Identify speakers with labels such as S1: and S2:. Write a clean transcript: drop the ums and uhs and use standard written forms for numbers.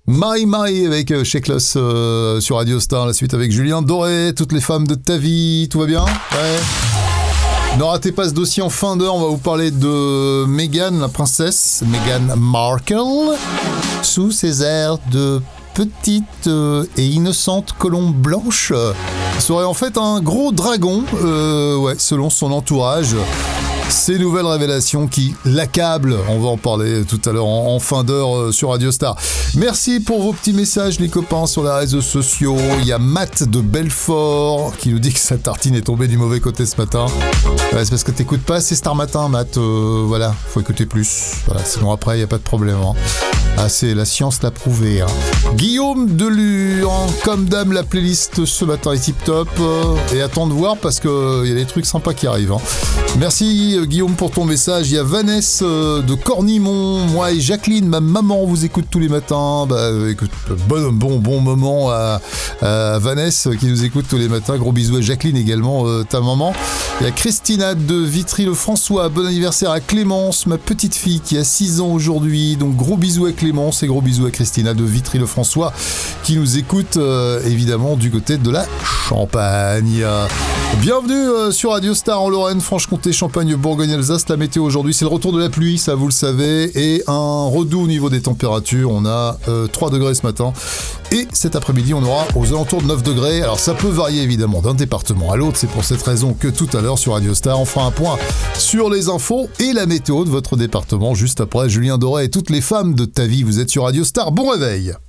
S1: Marie avec Sheklos sur Radio Star, la suite avec Julien Doré, toutes les femmes de ta vie, tout va bien? Ouais. Ne ratez pas ce dossier en fin d'heure, on va vous parler de Meghan, la princesse, Meghan Markle, sous ses airs de petite et innocente colombe blanche, serait en fait un gros dragon, selon son entourage. Ces nouvelles révélations qui l'accablent, on va en parler tout à l'heure en fin d'heure sur Radio Star. Merci pour vos petits messages les copains sur les réseaux sociaux. Il y a Matt de Belfort qui nous dit que sa tartine est tombée du mauvais côté ce matin. Ouais, c'est parce que t'écoutes pas assez Star Matin, Matt. Voilà, faut écouter plus. Voilà, sinon après, il n'y a pas de problème. Hein. Ah, c'est la science l'a prouvé. Hein. Guillaume Delure, comme d'hab, la playlist ce matin est tip top. Et attends de voir parce qu'il y a des trucs sympas qui arrivent. Hein. Merci Guillaume pour ton message. Il y a Vanessa de Cornimont. Moi et Jacqueline, ma maman, vous écoute tous les matins. Écoute, bon moment à Vanessa qui nous écoute tous les matins. Gros bisous à Jacqueline également, ta maman. Il y a Christina de Vitry-le-François. Bon anniversaire à Clémence, ma petite fille qui a 6 ans aujourd'hui. Donc gros bisous à Clémence et gros bisous à Christina de Vitry-le-François qui nous écoute évidemment du côté de la Champagne. Bienvenue sur Radio Star en Lorraine, Franche-Comté, Champagne, Bourgogne, Alsace. La météo aujourd'hui, c'est le retour de la pluie, ça vous le savez, et un redout au niveau des températures. On a 3 degrés ce matin, et cet après-midi, on aura aux alentours de 9 degrés. Alors ça peut varier évidemment d'un département à l'autre, c'est pour cette raison que tout à l'heure sur Radio Star, on fera un point sur les infos et la météo de votre département, juste après Julien Doré et toutes les femmes de ta vie. Vous êtes sur Radio Star, bon réveil.